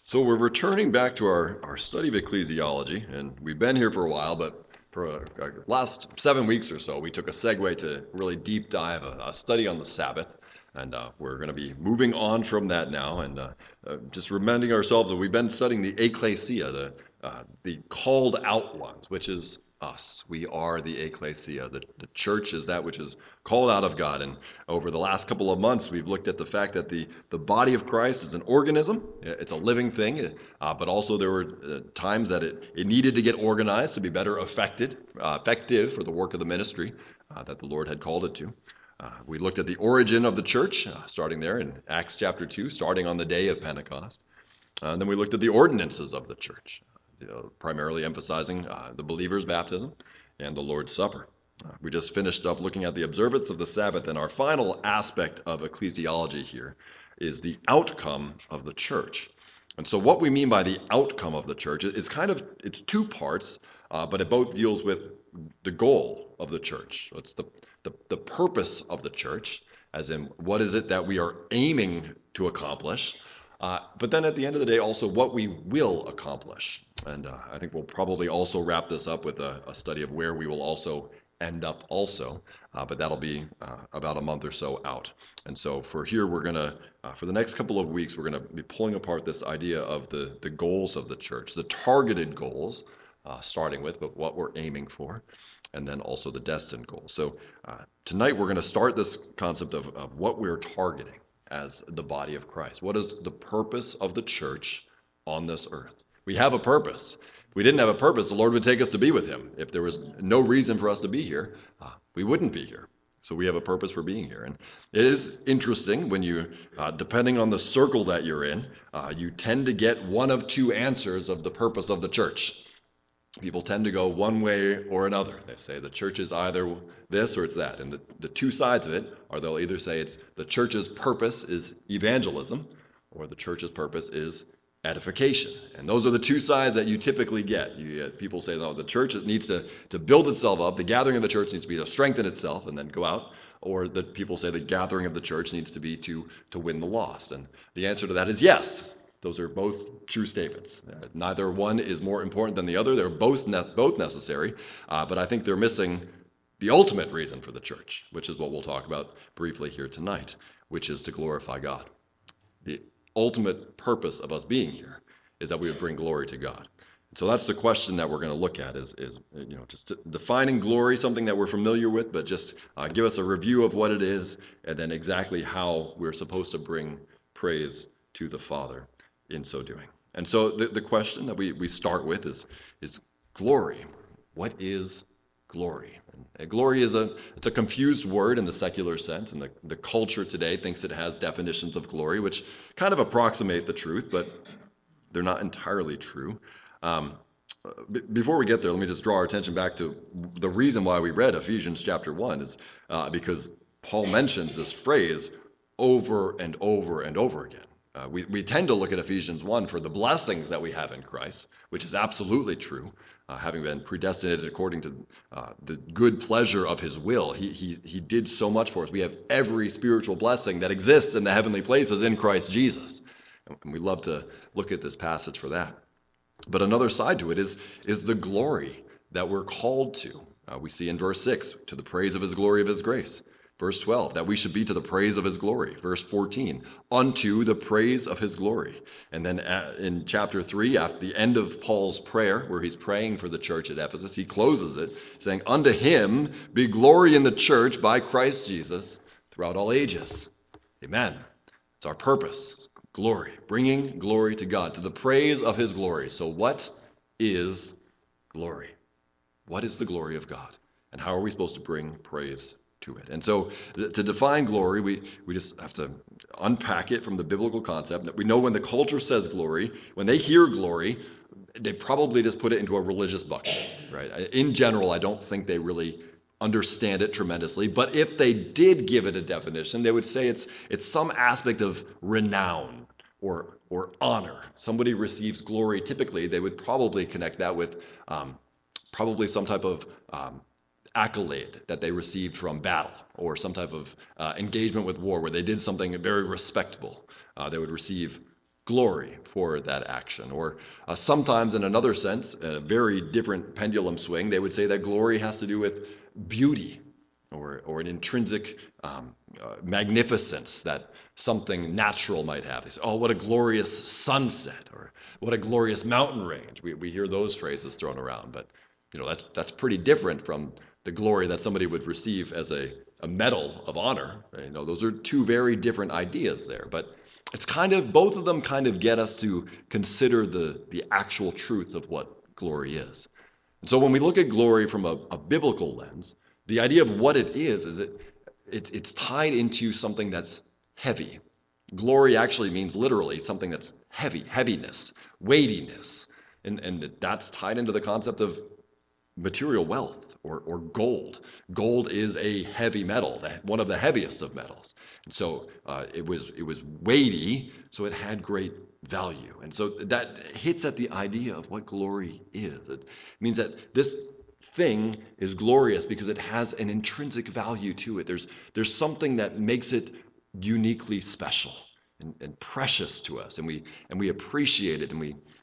So we're returning back to our study of ecclesiology, and we've been here for a while, but for last 7 weeks or so, we took a segue to really deep dive a study on the Sabbath, and we're going to be moving on from that now, and just reminding ourselves that we've been studying the ecclesia, the called out ones, which is us. We are the ecclesia. The church is that which is called out of God. And over the last couple of months, we've looked at the fact that the body of Christ is an organism. It's a living thing, but also there were times that it needed to get organized to be better effective for the work of the ministry that the Lord had called it to. We looked at the origin of the church, starting there in Acts chapter 2, starting on the day of Pentecost. And then we looked at the ordinances of the church, primarily emphasizing the believer's baptism and the Lord's Supper. We just finished up looking at the observance of the Sabbath, and our final aspect of ecclesiology here is the outcome of the church. And so what we mean by the outcome of the church is it's two parts, but it both deals with the goal of the church. So it's the purpose of the church, as in what is it that we are aiming to accomplish, but then at the end of the day, also what we will accomplish. And I think we'll probably also wrap this up with a study of where we will also end up also, but that'll be about a month or so out. And so for here, we're going to, for the next couple of weeks, we're going to be pulling apart this idea of the goals of the church, the targeted goals, starting with, but what we're aiming for, and then also the destined goals. So tonight, we're going to start this concept of what we're targeting as the body of Christ. What is the purpose of the church on this earth? We have a purpose. If we didn't have a purpose, the Lord would take us to be with him. If there was no reason for us to be here, we wouldn't be here. So we have a purpose for being here. And it is interesting when you, depending on the circle that you're in, you tend to get one of two answers of the purpose of the church. People tend to go one way or another. They say the church is either this or it's that. And the two sides of it are they'll either say it's the church's purpose is evangelism or the church's purpose is edification. And those are the two sides that you typically get. You get people say, no, the church needs to build itself up. The gathering of the church needs to be to strengthen itself and then go out. Or that people say the gathering of the church needs to be to win the lost. And the answer to that is yes. Those are both true statements. Neither one is more important than the other. They're both necessary, but I think they're missing the ultimate reason for the church, which is what we'll talk about briefly here tonight, which is to glorify God. The ultimate purpose of us being here is that we would bring glory to God. So that's the question that we're going to look at is just defining glory, something that we're familiar with, but just give us a review of what it is and then exactly how we're supposed to bring praise to the Father in so doing. And so the question that we start with is glory. What is glory? And glory is it's a confused word in the secular sense, and the culture today thinks it has definitions of glory, which kind of approximate the truth, but they're not entirely true. Before we get there, let me just draw our attention back to the reason why we read Ephesians chapter 1 is because Paul mentions this phrase over and over and over again. We tend to look at Ephesians 1 for the blessings that we have in Christ, which is absolutely true, having been predestinated according to the good pleasure of his will. He did so much for us. We have every spiritual blessing that exists in the heavenly places in Christ Jesus. And we love to look at this passage for that. But another side to it is the glory that we're called to. We see in verse 6, to the praise of his glory of his grace. Verse 12, that we should be to the praise of his glory. Verse 14, unto the praise of his glory. And then in chapter 3, at the end of Paul's prayer, where he's praying for the church at Ephesus, he closes it saying, unto him be glory in the church by Christ Jesus throughout all ages. Amen. It's our purpose, glory, bringing glory to God, to the praise of his glory. So what is glory? What is the glory of God? And how are we supposed to bring praise to it? And so to define glory, we just have to unpack it from the biblical concept. We know when the culture says glory, when they hear glory, they probably just put it into a religious bucket, right? In general, I don't think they really understand it tremendously, but if they did give it a definition, they would say it's some aspect of renown or honor. Somebody receives glory, typically they would probably connect that with probably some type of accolade that they received from battle or some type of engagement with war where they did something very respectable. They would receive glory for that action. Or sometimes, in another sense, a very different pendulum swing, they would say that glory has to do with beauty or an intrinsic magnificence that something natural might have. They say, oh, what a glorious sunset, or what a glorious mountain range. We hear those phrases thrown around, but that's pretty different from the glory that somebody would receive as a medal of honor. Those are two very different ideas there, but it's both of them kind of get us to consider the actual truth of what glory is. And so when we look at glory from a biblical lens, the idea of what it is it's tied into something that's heavy. Glory actually means literally something that's heavy, heaviness, weightiness, and that's tied into the concept of material wealth or gold. Gold is a heavy metal, one of the heaviest of metals. And so it was weighty, so it had great value. And so that hits at the idea of what glory is. It means that this thing is glorious because it has an intrinsic value to it. There's something that makes it uniquely special and precious to us, and we appreciate it, and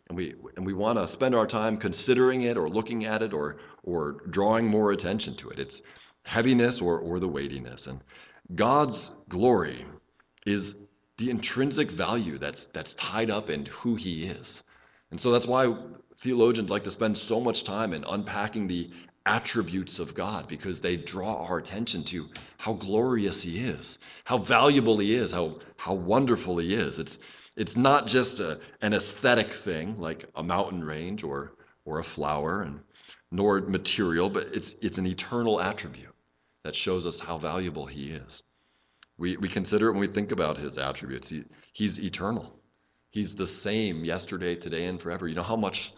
we want to spend our time considering it or looking at it or drawing more attention to it. It's heaviness or the weightiness. And God's glory is the intrinsic value that's tied up in who he is. And so that's why theologians like to spend so much time in unpacking the attributes of God, because they draw our attention to how glorious he is, how valuable he is, how wonderful he is. It's not just an aesthetic thing like a mountain range or a flower, nor material, but it's an eternal attribute that shows us how valuable he is. We consider it when we think about his attributes. He's eternal. He's the same yesterday, today, and forever. You know how much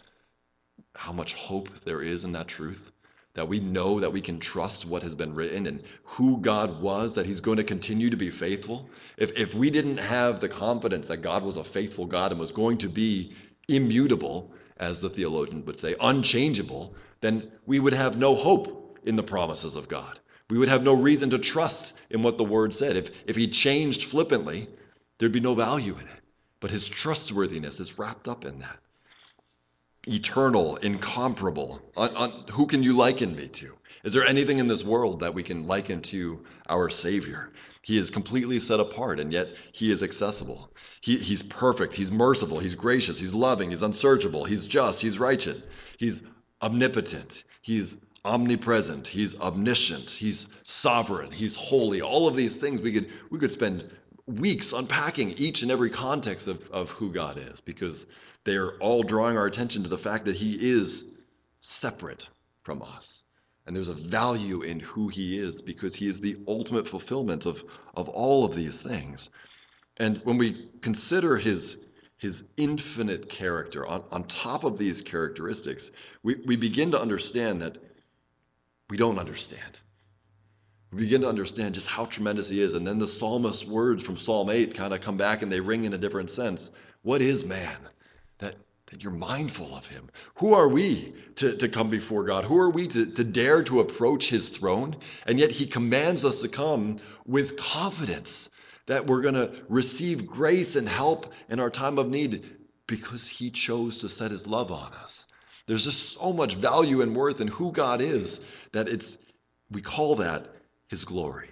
hope there is in that truth? That we know that we can trust what has been written and who God was, that he's going to continue to be faithful. If we didn't have the confidence that God was a faithful God and was going to be immutable, as the theologian would say, unchangeable, then we would have no hope in the promises of God. We would have no reason to trust in what the word said. If he changed flippantly, there'd be no value in it. But his trustworthiness is wrapped up in that. Eternal, incomparable. Who can you liken me to? Is there anything in this world that we can liken to our Savior? He is completely set apart, and yet he is accessible. He's perfect. He's merciful. He's gracious. He's loving. He's unsearchable. He's just. He's righteous. He's omnipotent. He's omnipresent. He's omniscient. He's sovereign. He's holy. All of these things we could spend weeks unpacking each and every context of who God is, because they are all drawing our attention to the fact that he is separate from us. And there's a value in who he is because he is the ultimate fulfillment of all of these things. And when we consider his infinite character on top of these characteristics, we begin to understand that we don't understand. We begin to understand just how tremendous he is. And then the psalmist's words from Psalm 8 kind of come back and they ring in a different sense. What is man that you're mindful of him? Who are we to come before God? Who are we to dare to approach his throne? And yet he commands us to come with confidence that we're going to receive grace and help in our time of need because he chose to set his love on us. There's just so much value and worth in who God is that we call that his glory,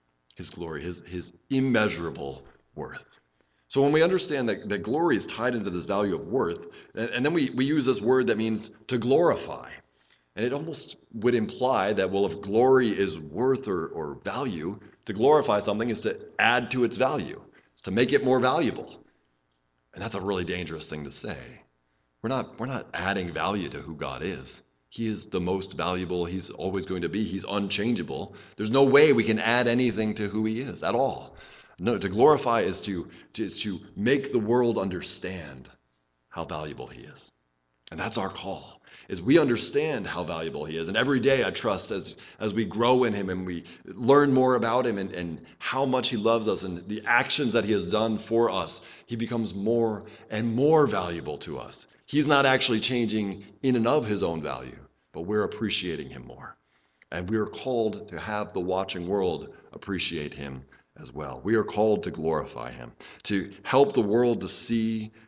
his immeasurable worth. So when we understand that glory is tied into this value of worth, and then we use this word that means to glorify. And it almost would imply that, well, if glory is worth or value, to glorify something is to add to its value. It's to make it more valuable. And that's a really dangerous thing to say. We're not adding value to who God is. He is the most valuable. He's always going to be. He's unchangeable. There's no way we can add anything to who he is at all. No, to glorify is to make the world understand how valuable he is. And that's our call, is we understand how valuable he is. And every day I trust as we grow in him and we learn more about him and how much he loves us and the actions that he has done for us, he becomes more and more valuable to us. He's not actually changing in and of his own value, but we're appreciating him more. And we are called to have the watching world appreciate him as well. We are called to glorify him, to help the world to see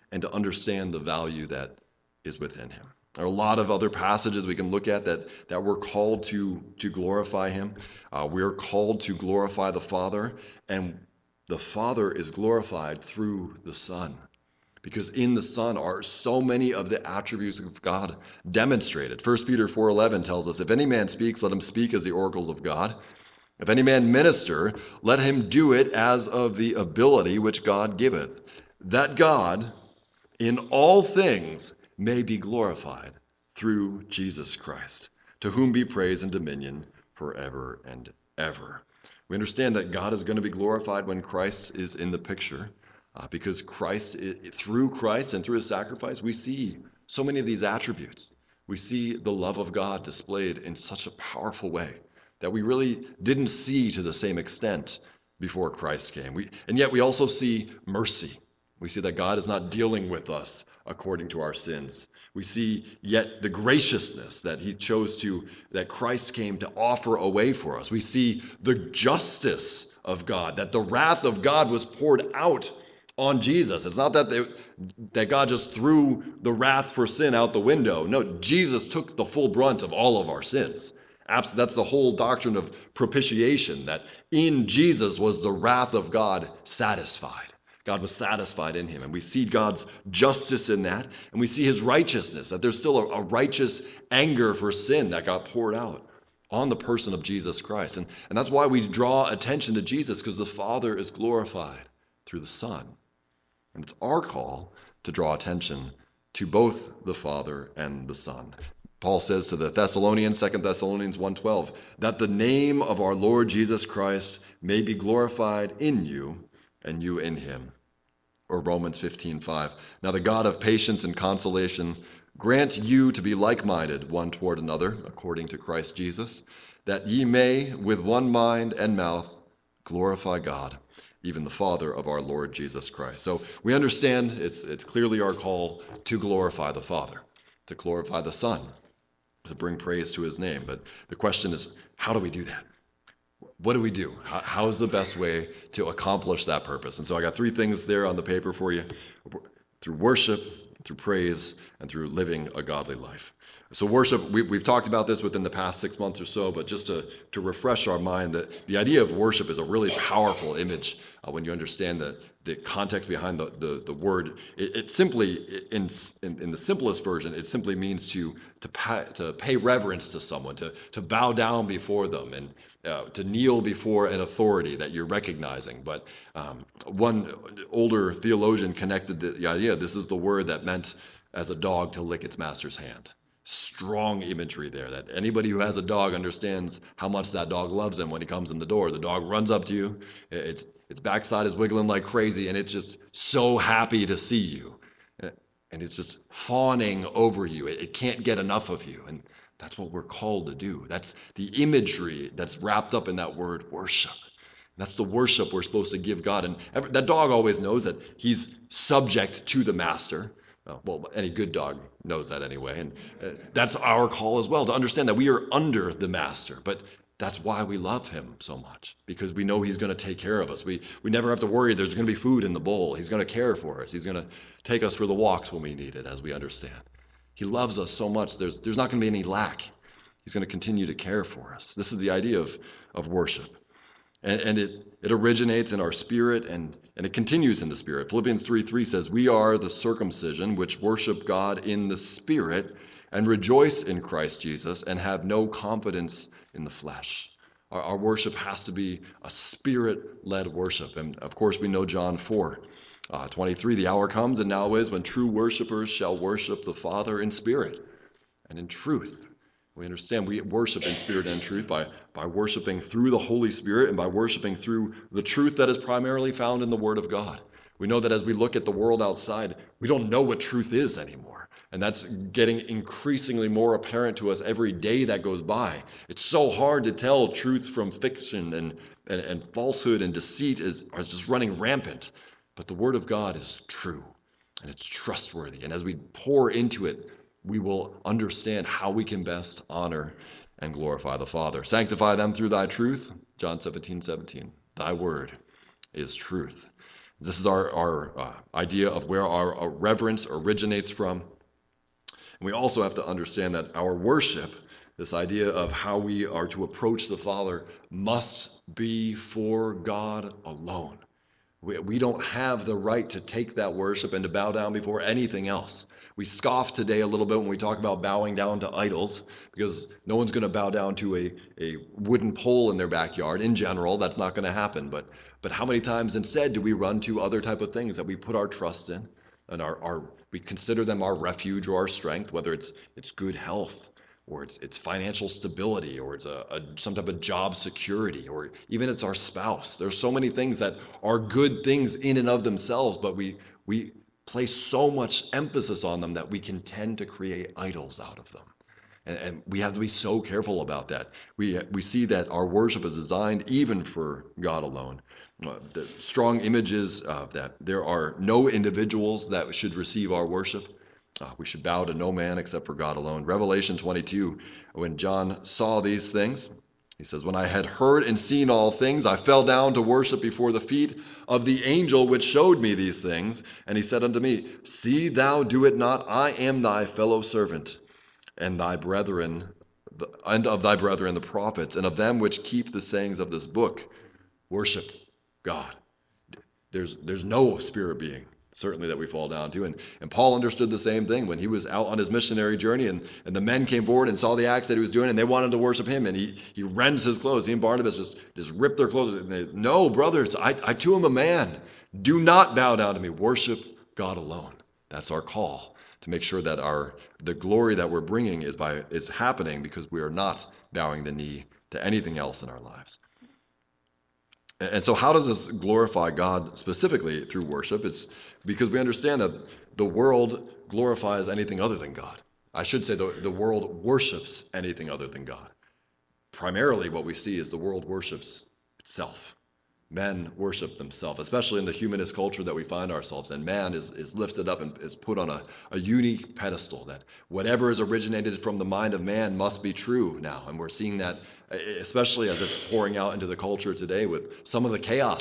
and to understand the value that is within him. There are a lot of other passages we can look at that we're called to glorify him. We're called to glorify the Father, and the Father is glorified through the Son, because in the Son are so many of the attributes of God demonstrated. 1 Peter 4:11 tells us, if any man speaks, let him speak as the oracles of God. If any man minister, let him do it as of the ability which God giveth, that God in all things may be glorified through Jesus Christ, to whom be praise and dominion forever and ever. We understand that God is going to be glorified when Christ is in the picture, because through Christ and through his sacrifice, we see so many of these attributes. We see the love of God displayed in such a powerful way that we really didn't see to the same extent before Christ came. And yet we also see mercy. We see that God is not dealing with us according to our sins. We see yet the graciousness that that Christ came to offer a way for us. We see the justice of God, that the wrath of God was poured out on Jesus. It's not that God just threw the wrath for sin out the window. No, Jesus took the full brunt of all of our sins. That's the whole doctrine of propitiation, that in Jesus was the wrath of God satisfied. God was satisfied in him, and we see God's justice in that, and we see his righteousness, that there's still a righteous anger for sin that got poured out on the person of Jesus Christ. And that's why we draw attention to Jesus, because the Father is glorified through the Son. And it's our call to draw attention to both the Father and the Son. Paul says to the Thessalonians, 2 Thessalonians 1:12, that the name of our Lord Jesus Christ may be glorified in you and you in him. Or Romans 15:5, now the God of patience and consolation grant you to be like-minded one toward another, according to Christ Jesus, that ye may with one mind and mouth glorify God, even the Father of our Lord Jesus Christ. So we understand it's clearly our call to glorify the Father, to glorify the Son, to bring praise to his name. But the question is, how do we do that? What do we do? How is the best way to accomplish that purpose? And so I got 3 things there on the paper for you: through worship, through praise, and through living a godly life. So worship, we've talked about this within the past 6 months or so, but just to refresh our mind, that the idea of worship is a really powerful image when you understand the context behind the word. It simply, in the simplest version, it simply means to pay reverence to someone, to bow down before them, and to kneel before an authority that you're recognizing. But one older theologian connected the idea, this is the word that meant as a dog to lick its master's hand. Strong imagery there, that anybody who has a dog understands how much that dog loves him when he comes in the door. The dog runs up to you, its backside is wiggling like crazy, and it's just so happy to see you. And it's just fawning over you. It can't get enough of you. And that's what we're called to do. That's the imagery that's wrapped up in that word worship. And that's the worship we're supposed to give God. And that dog always knows that he's subject to the master. Well, any good dog knows that anyway. And that's our call as well, to understand that we are under the master. But that's why we love him so much, because we know he's going to take care of us. We never have to worry there's going to be food in the bowl. He's going to care for us. He's going to take us for the walks when we need it, as we understand. He loves us so much, there's not going to be any lack. He's going to continue to care for us. This is the idea of worship. And it originates in our spirit, and it continues in the spirit. Philippians 3:3 says, we are the circumcision which worship God in the spirit and rejoice in Christ Jesus and have no confidence in the flesh. Our worship has to be a spirit-led worship. And of course, we know John 4:23, the hour comes and now is when true worshipers shall worship the Father in spirit and in truth. We understand we worship in spirit and truth by worshiping through the Holy Spirit and by worshiping through the truth that is primarily found in the Word of God. We know that as we look at the world outside, we don't know what truth is anymore. And that's getting increasingly more apparent to us every day that goes by. It's so hard to tell truth from fiction, and falsehood and deceit is just running rampant. But the Word of God is true, and it's trustworthy. And as we pour into it, we will understand how we can best honor and glorify the Father. Sanctify them through thy truth, John 17:17. Thy word is truth. This is our idea of where our reverence originates from. And we also have to understand that our worship, this idea of how we are to approach the Father, must be for God alone. We don't have the right to take that worship and to bow down before anything else. We scoff today a little bit when we talk about bowing down to idols, because no one's going to bow down to a wooden pole in their backyard. In general, that's not going to happen. But how many times instead do we run to other type of things that we put our trust in, and we consider them our refuge or our strength, whether it's good health, or it's financial stability, or it's some type of job security, or even it's our spouse. There's so many things that are good things in and of themselves, but we place so much emphasis on them that we can tend to create idols out of them. And we have to be so careful about that. We see that our worship is designed even for God alone. The strong images of that there are no individuals that should receive our worship. We should bow to no man except for God alone. Revelation 22, when John saw these things, he says, "When I had heard and seen all things, I fell down to worship before the feet of the angel which showed me these things. And he said unto me, See thou do it not. I am thy fellow servant, and thy brethren, and of thy brethren the prophets, and of them which keep the sayings of this book. Worship God." There's no spirit being, certainly, that we fall down to. And Paul understood the same thing when he was out on his missionary journey, and the men came forward and saw the acts that he was doing, and they wanted to worship him, and he rends his clothes. He and Barnabas just ripped their clothes. And they, "No, brothers, I too am a man. Do not bow down to me. Worship God alone." That's our call, to make sure that the glory that we're bringing is happening because we are not bowing the knee to anything else in our lives. And so how does this glorify God specifically through worship? It's because we understand that the world glorifies anything other than God. I should say the world worships anything other than God. Primarily what we see is the world worships itself. Men worship themselves, especially in the humanist culture that we find ourselves in. Man is lifted up and is put on a unique pedestal, that whatever is originated from the mind of man must be true now. And we're seeing that especially as it's pouring out into the culture today with some of the chaos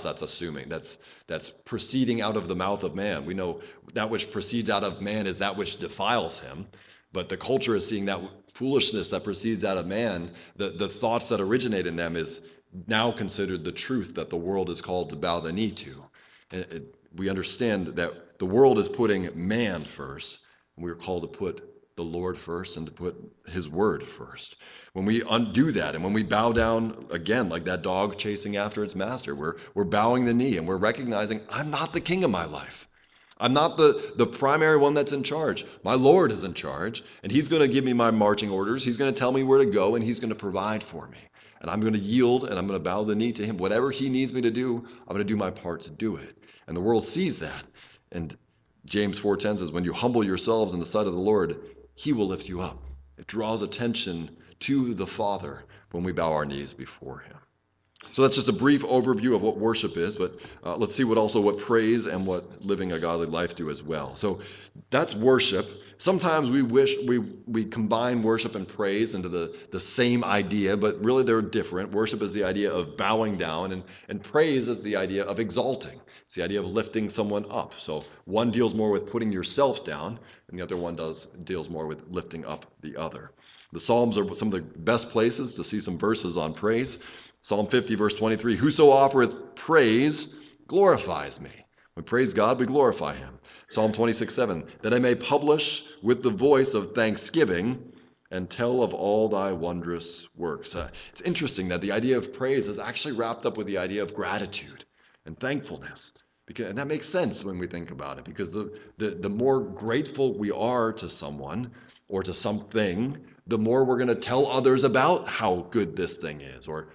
that's proceeding out of the mouth of man. We know that which proceeds out of man is that which defiles him, but the culture is seeing that foolishness that proceeds out of man, the thoughts that originate in them is now considered the truth that the world is called to bow the knee to. And we understand that the world is putting man first, and we're called to put the Lord first and to put his word first. When we undo that and when we bow down again like that dog chasing after its master, we're bowing the knee and we're recognizing I'm not the king of my life. I'm not the primary one that's in charge. My Lord is in charge, and he's going to give me my marching orders. He's going to tell me where to go, and he's going to provide for me. And I'm going to yield and I'm going to bow the knee to him. Whatever he needs me to do, I'm going to do my part to do it. And the world sees that. And James 4:10 says, "When you humble yourselves in the sight of the Lord, he will lift you up." It draws attention to the Father when we bow our knees before him. So that's just a brief overview of what worship is, but let's see what praise and what living a godly life do as well. So that's worship. Sometimes we wish we combine worship and praise into the same idea, but really they're different. Worship is the idea of bowing down, and praise is the idea of exalting. It's the idea of lifting someone up. So one deals more with putting yourself down, and the other one deals more with lifting up the other. The Psalms are some of the best places to see some verses on praise. Psalm 50, verse 23, "Whoso offereth praise glorifies me." We praise God, we glorify him. Psalm 26:7, "That I may publish with the voice of thanksgiving and tell of all thy wondrous works." It's interesting that the idea of praise is actually wrapped up with the idea of gratitude and thankfulness. And that makes sense when we think about it, because the more grateful we are to someone or to something, the more we're going to tell others about how good this thing is or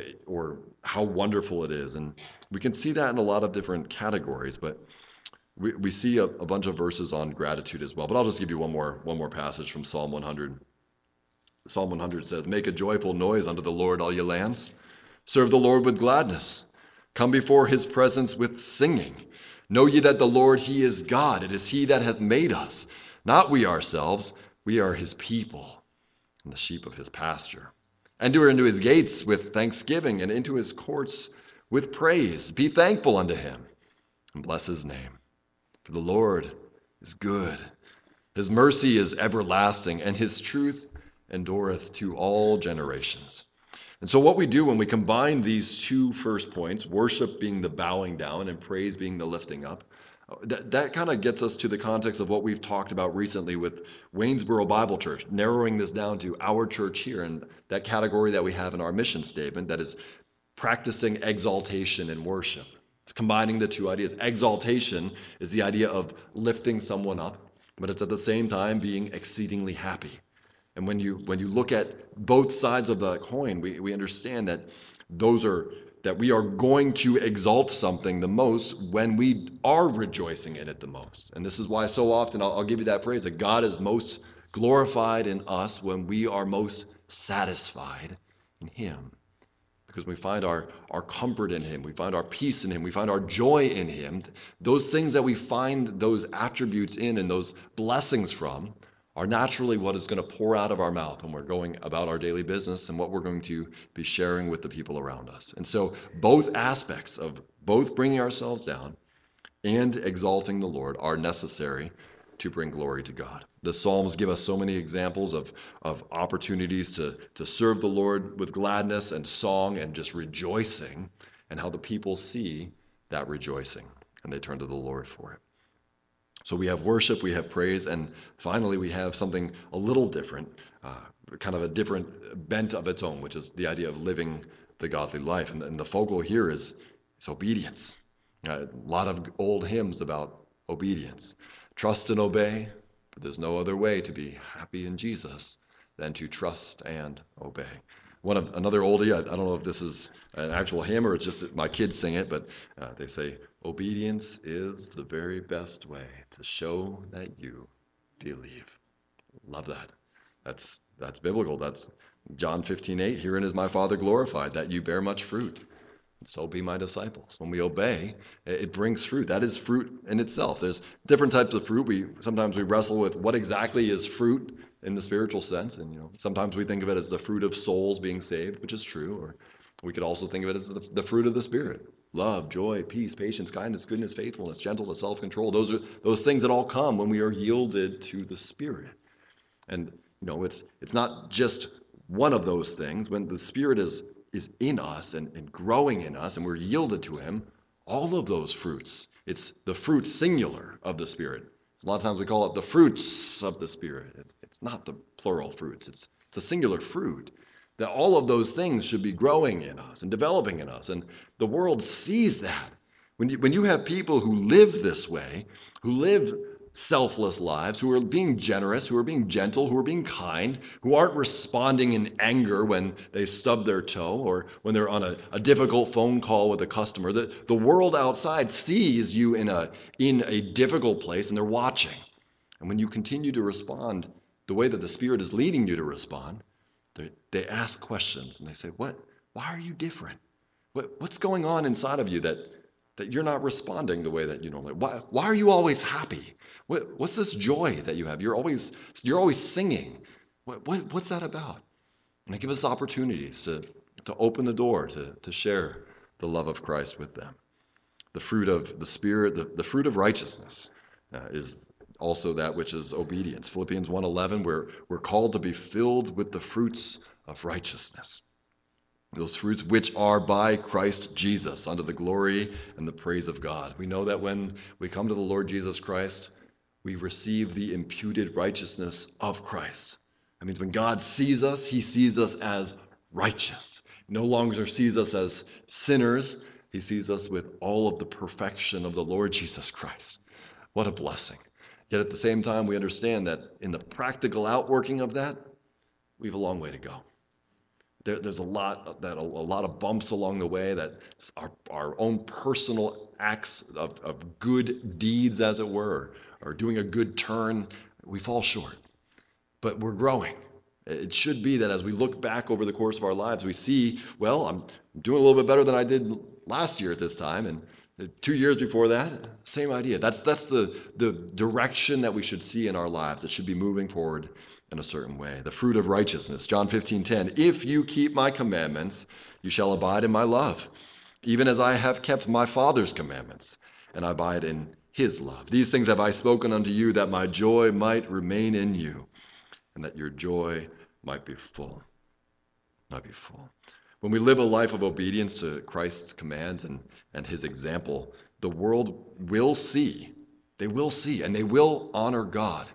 how wonderful it is. And we can see that in a lot of different categories, but we see a bunch of verses on gratitude as well. But I'll just give you one more passage from Psalm 100. Psalm 100 says, "Make a joyful noise unto the Lord, all ye lands. Serve the Lord with gladness. Come before his presence with singing. Know ye that the Lord, he is God. It is he that hath made us, not we ourselves. We are his people and the sheep of his pasture. Enter into his gates with thanksgiving and into his courts with praise. Be thankful unto him and bless his name. For the Lord is good. His mercy is everlasting, and his truth endureth to all generations. And so what we do when we combine these two first points, worship being the bowing down and praise being the lifting up, that kind of gets us to the context of what we've talked about recently with Waynesboro Bible Church, narrowing this down to our church here and that category that we have in our mission statement that is practicing exaltation and worship. It's combining the two ideas. Exaltation is the idea of lifting someone up, but it's at the same time being exceedingly happy. And when you look at both sides of the coin, we understand that that we are going to exalt something the most when we are rejoicing in it the most. And this is why so often, I'll give you that phrase, that God is most glorified in us when we are most satisfied in him. Because we find our comfort in him, we find our peace in him, we find our joy in him. Those things that we find those attributes in and those blessings from are naturally what is going to pour out of our mouth when we're going about our daily business and what we're going to be sharing with the people around us. And so both aspects of both bringing ourselves down and exalting the Lord are necessary to bring glory to God. The Psalms give us so many examples of opportunities to serve the Lord with gladness and song and just rejoicing, and how the people see that rejoicing and they turn to the Lord for it. So we have worship, we have praise, and finally we have something a little different, kind of a different bent of its own, which is the idea of living the godly life. And the focal here is obedience. A lot of old hymns about obedience. Trust and obey, but there's no other way to be happy in Jesus than to trust and obey. Another oldie, I don't know if this is an actual hymn or it's just that my kids sing it, but they say, obedience is the very best way to show that you believe. Love that. That's biblical. That's John 15:8. Herein is my Father glorified, that you bear much fruit. And so be my disciples. When we obey, it brings fruit. That is fruit in itself. There's different types of fruit. Sometimes we wrestle with what exactly is fruit in the spiritual sense. And sometimes we think of it as the fruit of souls being saved, which is true. Or we could also think of it as the fruit of the Spirit. Love, joy, peace, patience, kindness, goodness, faithfulness, gentleness, self-control. Those are those things that all come when we are yielded to the Spirit. And it's not just one of those things. When the Spirit is in us and growing in us and we're yielded to him, all of those fruits, it's the fruit singular of the Spirit. A lot of times we call it the fruits of the Spirit. It's not the plural fruits. It's a singular fruit. That all of those things should be growing in us and developing in us. And the world sees that. When you have people who live this way, who live selfless lives, who are being generous, who are being gentle, who are being kind, who aren't responding in anger when they stub their toe or when they're on a difficult phone call with a customer, the world outside sees you in a difficult place and they're watching. And when you continue to respond the way that the Spirit is leading you to respond, they ask questions and they say, why are you different? What's going on inside of you that you're not responding the way that you normally? Why are you always happy? What's this joy that you have? You're always singing. What's that about? And they give us opportunities to open the door to share the love of Christ with them. The fruit of the Spirit, the fruit of righteousness is also that which is obedience. Philippians 1:11, we're called to be filled with the fruits of righteousness. Those fruits which are by Christ Jesus, unto the glory and the praise of God. We know that when we come to the Lord Jesus Christ, we receive the imputed righteousness of Christ. That means when God sees us, he sees us as righteous. He no longer sees us as sinners. He sees us with all of the perfection of the Lord Jesus Christ. What a blessing. Yet at the same time, we understand that in the practical outworking of that, we have a long way to go. There's a lot of bumps along the way that our own personal acts of good deeds, as it were, or doing a good turn, we fall short. But we're growing. It should be that as we look back over the course of our lives, we see, well, I'm doing a little bit better than I did last year at this time, and 2 years before that, same idea. That's the direction that we should see in our lives. It should be moving forward in a certain way. The fruit of righteousness, John 15:10. If you keep my commandments, you shall abide in my love, even as I have kept my Father's commandments and abide in his love. These things have I spoken unto you, that my joy might remain in you, and that your joy might be full. When we live a life of obedience to Christ's commands and his example, the world will see, and they will honor God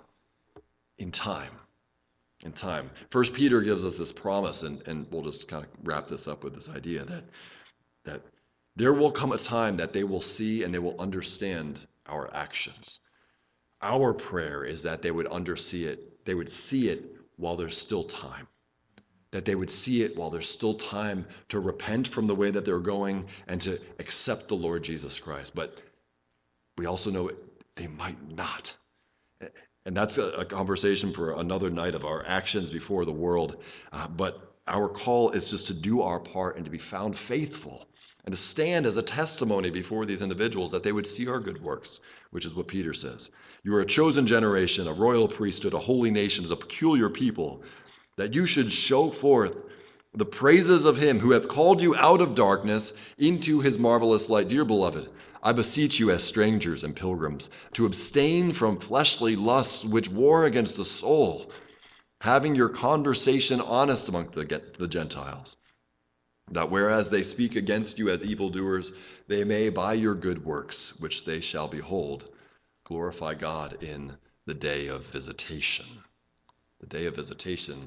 in time. In time. 1 Peter gives us this promise, and we'll just kind of wrap this up with this idea that there will come a time that they will see and they will understand our actions. Our prayer is that they would they would see it while there's still time. That they would see it while there's still time to repent from the way that they're going and to accept the Lord Jesus Christ. But we also know they might not. And that's a conversation for another night of our actions before the world. But our call is just to do our part and to be found faithful and to stand as a testimony before these individuals that they would see our good works, which is what Peter says. You are a chosen generation, a royal priesthood, a holy nation, a peculiar people, that you should show forth the praises of him who hath called you out of darkness into his marvelous light. Dear beloved, I beseech you as strangers and pilgrims to abstain from fleshly lusts which war against the soul, having your conversation honest among the Gentiles, that whereas they speak against you as evildoers, they may by your good works, which they shall behold, glorify God in the day of visitation. The day of visitation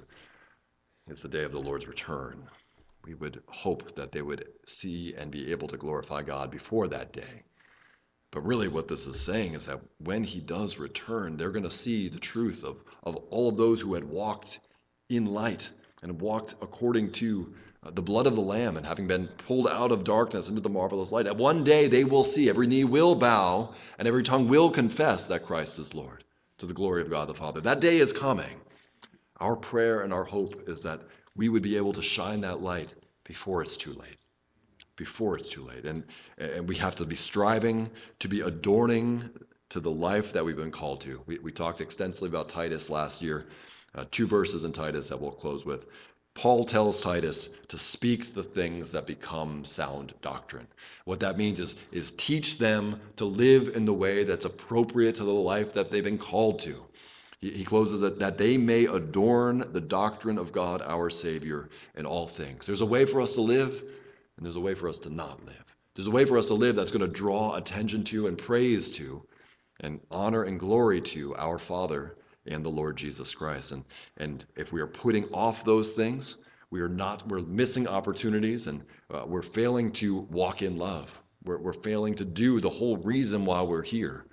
is the day of the Lord's return. We would hope that they would see and be able to glorify God before that day. But really what this is saying is that when he does return, they're going to see the truth of all of those who had walked in light and walked according to the blood of the Lamb and having been pulled out of darkness into the marvelous light. At one day they will see, every knee will bow, and every tongue will confess that Christ is Lord, to the glory of God the Father. That day is coming. Our prayer and our hope is that we would be able to shine that light before it's too late. Before it's too late. And we have to be striving to be adorning to the life that we've been called to. We talked extensively about Titus last year. 2 verses in Titus that we'll close with. Paul tells Titus to speak the things that become sound doctrine. What that means is teach them to live in the way that's appropriate to the life that they've been called to. He closes it, that they may adorn the doctrine of God our Savior in all things. There's a way for us to live, and there's a way for us to not live. There's a way for us to live that's going to draw attention to and praise to and honor and glory to our Father and the Lord Jesus Christ. And if we are putting off those things, we're missing opportunities, and we're failing to walk in love. We're failing to do the whole reason why we're here.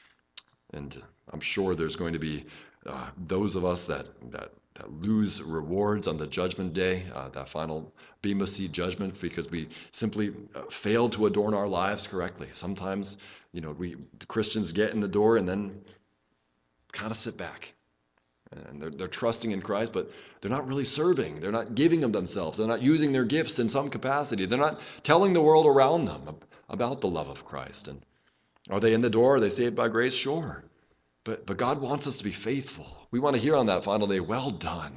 And I'm sure there's going to be those of us that lose rewards on the judgment day, that final Bema Seat judgment, because we simply failed to adorn our lives correctly. Sometimes, the Christians get in the door and then kind of sit back. And they're trusting in Christ, but they're not really serving. They're not giving of themselves. They're not using their gifts in some capacity. They're not telling the world around them about the love of Christ. And are they in the door? Are they saved by grace? Sure. But God wants us to be faithful. We want to hear on that final day, well done,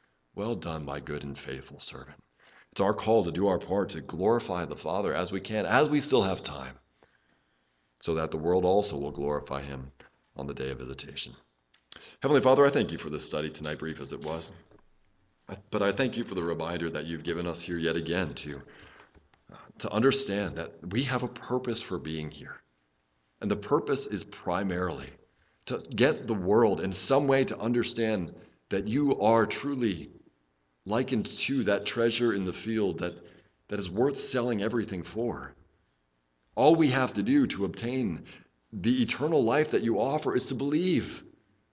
my good and faithful servant. It's our call to do our part to glorify the Father as we can, as we still have time, so that the world also will glorify him on the day of visitation. Heavenly Father, I thank you for this study tonight, brief as it was. But I thank you for the reminder that you've given us here yet again to understand that we have a purpose for being here. And the purpose is primarily to get the world in some way to understand that you are truly likened to that treasure in the field that is worth selling everything for. All we have to do to obtain the eternal life that you offer is to believe.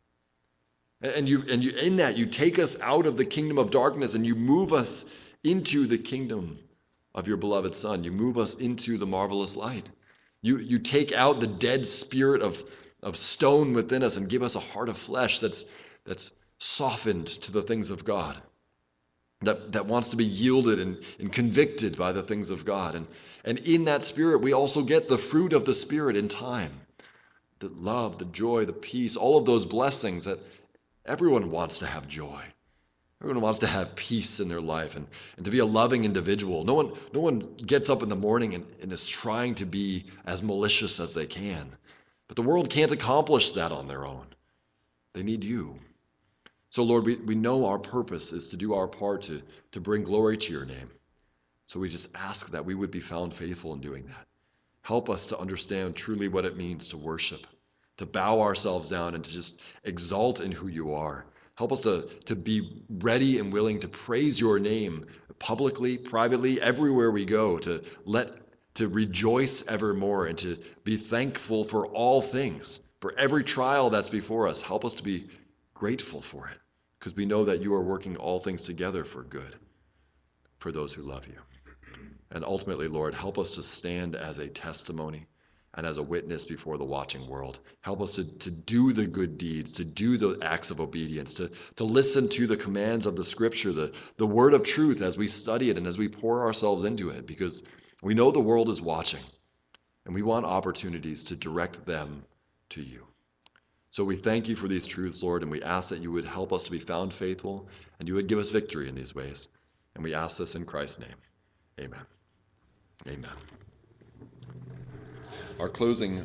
And you in that, you take us out of the kingdom of darkness and you move us into the kingdom of your beloved Son. You move us into the marvelous light. You take out the dead spirit of stone within us and give us a heart of flesh that's softened to the things of God, that wants to be yielded and convicted by the things of God. And in that spirit, we also get the fruit of the Spirit in time. The love, the joy, the peace, all of those blessings that everyone wants to have joy. Everyone wants to have peace in their life and to be a loving individual. No one gets up in the morning and is trying to be as malicious as they can. But the world can't accomplish that on their own. They need you. So, Lord, we know our purpose is to do our part to bring glory to your name. So we just ask that we would be found faithful in doing that. Help us to understand truly what it means to worship, to bow ourselves down and to just exalt in who you are. Help us to be ready and willing to praise your name publicly, privately, everywhere we go, to rejoice evermore and to be thankful for all things, for every trial that's before us. Help us to be grateful for it, because we know that you are working all things together for good for those who love you. And ultimately, Lord, help us to stand as a testimony and as a witness before the watching world. Help us to do the good deeds, to do the acts of obedience, to listen to the commands of the Scripture, the word of truth as we study it and as we pour ourselves into it, because we know the world is watching, and we want opportunities to direct them to you. So we thank you for these truths, Lord, and we ask that you would help us to be found faithful, and you would give us victory in these ways. And we ask this in Christ's name. Amen. Amen. Our closing